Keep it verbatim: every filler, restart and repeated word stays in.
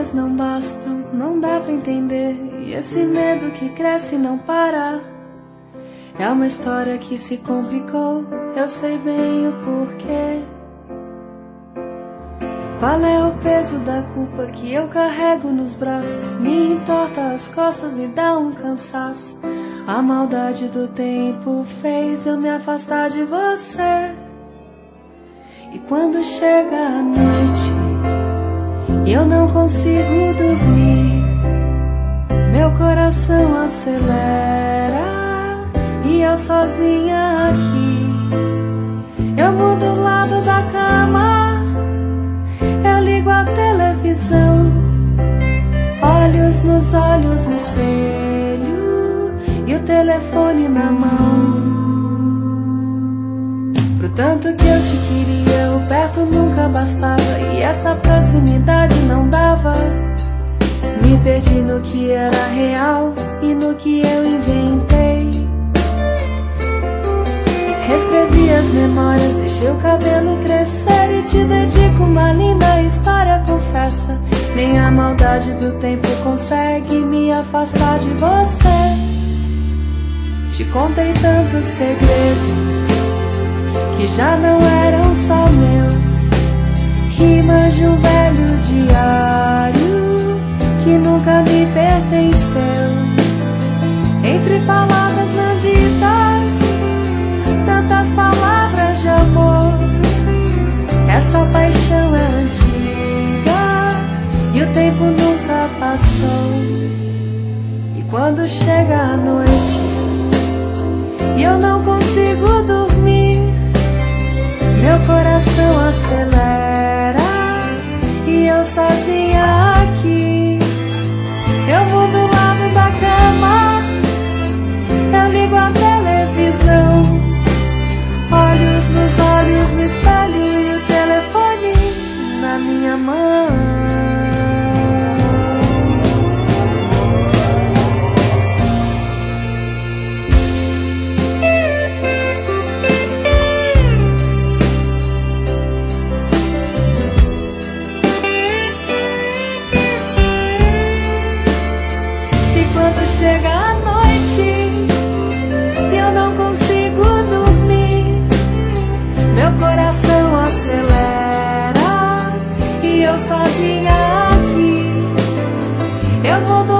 palavras não bastam, não dá pra entender. E esse medo que cresce e não para. É uma história que se complicou, eu sei bem o porquê. Qual é o peso da culpa que eu carrego nos braços? Me entorta as costas e dá um cansaço. A maldade do tempo fez eu me afastar de você. E quando chega a noite e eu não consigo dormir, meu coração acelera e eu sozinha aqui. Eu mudo o lado da cama, eu ligo a televisão, olhos nos olhos no espelho e o telefone na mão. Pro tanto que eu te queria, o perto nunca bastava, e essa proximidade não dava. Me perdi no que era real e no que eu inventei. Reescrevi as memórias, deixei o cabelo crescer e te dedico uma linda história, confessa. Nem a maldade do tempo consegue me afastar de você. Te contei tantos segredos que já não eram só meus, rimas de um velho diário que nunca me pertenceu. Entre palavras não ditas, tantas palavras de amor. Essa paixão é antiga e o tempo nunca passou. E quando chega a noite e eu não consigo dormir, meu coração acelera e eu sozinha aqui. Eu mudo o lado da cama, eu ligo a televisão, olhos nos olhos no espelho e o telefone na minha mão. Chega a noite e eu não consigo dormir, meu coração acelera e eu sozinha aqui. Eu mudo